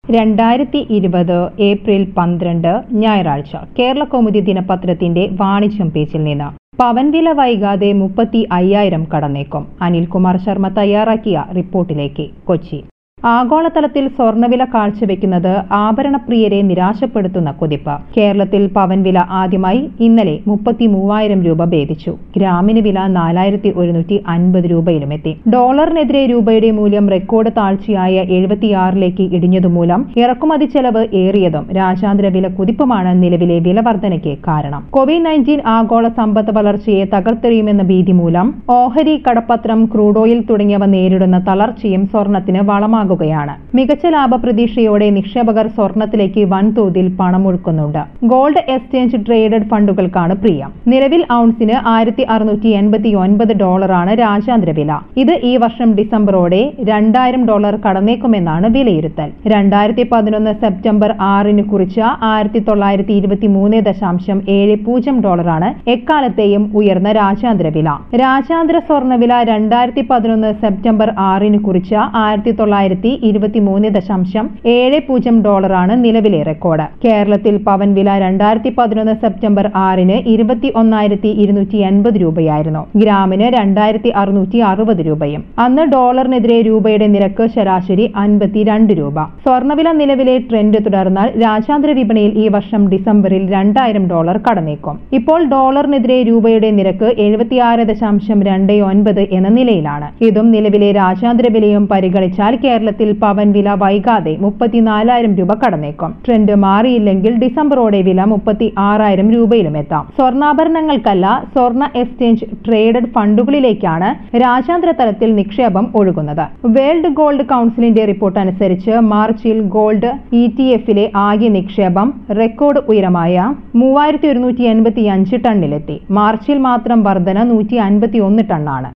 2020 April 12 ഞായറാഴ്ച കേരളകൗമുദി ദിനപത്രത്തിന്റെ വാണിജ്യം പേജിൽ നിന്ന് പവൻ വില വൈകാതെ 35,000 കടന്നേക്കും. അനിൽകുമാർ ശർമ്മ തയ്യാറാക്കിയ റിപ്പോർട്ടിലേക്ക്. കൊച്ചി. ആഗോളതലത്തിൽ സ്വർണ്ണവില കാഴ്ചവെക്കുന്നത് ആഭരണപ്രിയരെ നിരാശപ്പെടുത്തുന്ന കുതിപ്പ്. കേരളത്തിൽ പവൻ വില ആദ്യമായി ഇന്നലെ 33,000 രൂപ ഭേദിച്ചു. ഗ്രാമിന് വില 4,150 രൂപയിലുമെത്തി. ഡോളറിനെതിരെ രൂപയുടെ മൂല്യം റെക്കോർഡ് താഴ്ചയായ 76ലേക്ക് ഇടിഞ്ഞതുമൂലം ഇറക്കുമതി ചെലവ് ഏറിയതും രാജ്യാന്തര വില കുതിപ്പുമാണ് നിലവിലെ വില വർധനയ്ക്ക് കാരണം. കോവിഡ്-19 ആഗോള സമ്പദ് വളർച്ചയെ തകർത്തെറിയുമെന്ന ഭീതി മൂലം ഓഹരി, കടപ്പത്രം, ക്രൂഡ് ഓയിൽ തുടങ്ങിയവ നേരിടുന്ന തളർച്ചയും സ്വർണ്ണത്തിന് വളമാകും. മികച്ച ലാഭപ്രതീക്ഷയോടെ നിക്ഷേപകർ സ്വർണത്തിലേക്ക് വൻതോതിൽ പണമൊഴുക്കുന്നുണ്ട്. ഗോൾഡ് എക്സ്ചേഞ്ച് ട്രേഡഡ് ഫണ്ടുകൾക്കാണ് പ്രിയം. നിലവിൽ ഔൺസിന് $1,689 രാജ്യാന്തര വില. ഇത് ഈ വർഷം ഡിസംബറോടെ $2,000 കടന്നേക്കുമെന്നാണ് വിലയിരുത്തൽ. 2011 സെപ്റ്റംബർ 6 കുറിച്ച $1,973.70 എക്കാലത്തെയും ഉയർന്ന രാജ്യാന്തര വില. രാജ്യാന്തര സ്വർണ്ണവില 2011 സെപ്റ്റംബർ 6 കുറിച്ച $1,973.70 നിലവിലെ റെക്കോർഡ്. കേരളത്തിൽ പവൻ വില 2011 സെപ്റ്റംബർ 6 21,250 രൂപയായിരുന്നു. ഗ്രാമിന് 2,660 രൂപയും. അന്ന് ഡോളറിനെതിരെ രൂപയുടെ നിരക്ക് ശരാശരി 52 രൂപ. സ്വർണ്ണവില നിലവിലെ ട്രെൻഡ് തുടർന്നാൽ രാജ്യാന്തര വിപണിയിൽ ഈ വർഷം ഡിസംബറിൽ $2,000 കടന്നേക്കും. ഇപ്പോൾ ഡോളറിനെതിരെ രൂപയുടെ നിരക്ക് 76.29 എന്ന നിലയിലാണ്. ഇതും നിലവിലെ രാജ്യാന്തര വിലയും പരിഗണിച്ചാൽ കേരളത്തിൽ പവൻ വില വൈകാതെ 34,000 രൂപ കടന്നേക്കും. ട്രെൻഡ് മാറിയില്ലെങ്കിൽ ഡിസംബറോടെ വില 36,000 രൂപയിലും എത്താം. സ്വർണ്ണാഭരണങ്ങൾക്കല്ല, സ്വർണ്ണ എക്സ്ചേഞ്ച് ട്രേഡഡ് ഫണ്ടുകളിലേക്കാണ് രാജ്യാന്തര തലത്തിൽ നിക്ഷേപം ഒഴുകുന്നത്. വേൾഡ് ഗോൾഡ് കൌൺസിലിന്റെ റിപ്പോർട്ട് അനുസരിച്ച് മാർച്ചിൽ ഗോൾഡ് ETF-ലെ ആകെ നിക്ഷേപം റെക്കോർഡ് ഉയരമായ 3,185 ടണ്ണിലെത്തി. മാർച്ചിൽ മാത്രം വർധന 151 ടണ്ണാണ്.